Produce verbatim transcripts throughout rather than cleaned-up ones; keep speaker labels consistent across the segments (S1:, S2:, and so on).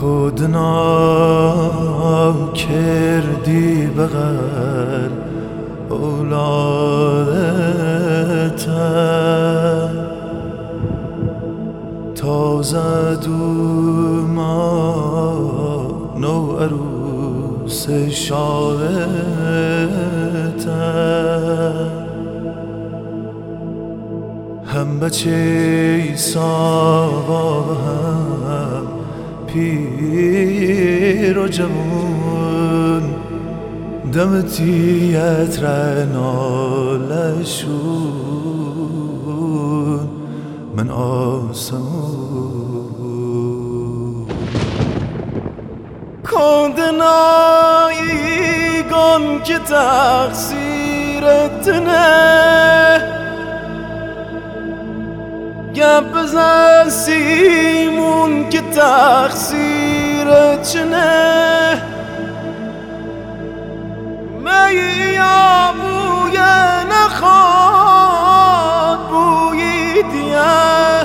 S1: کودنا کردی بغل اولادت تازه دوما نو عروس شادت هم بچه ساوا و هم پیر و جوون دمتیت رنالشون من آسمون کندنایی گن که تقصیرت نه گپ بزن سیمون که تقصیرت چنه میا بوی نخواد بوی دیه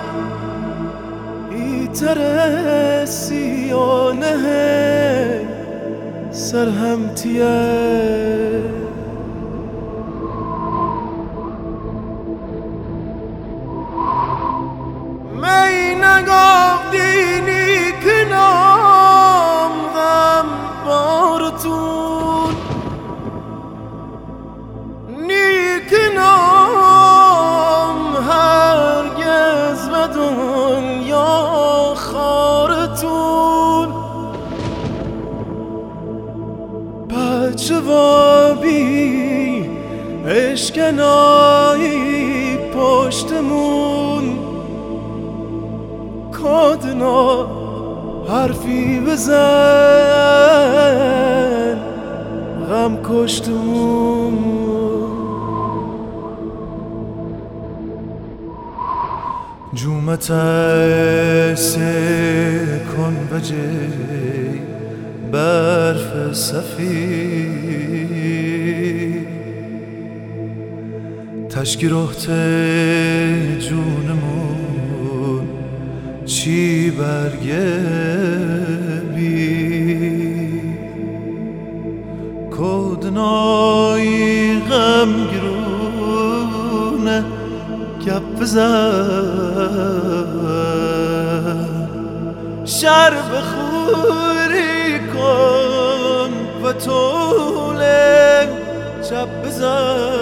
S1: ای ترسی و نه سرهمتیه می نگفتینی کنام غم بارتون نیکنام هرگز و دنیا خارتون بچه وابی اشکنایی پشتمون کادنا حرفی بزن غم کشتمون جومت سکن بجی برف صفی تشکی رخت جونمون چی برگه بی کودنایی غم گرونه گپ بزن شر بخوری کن و طول چپ بزن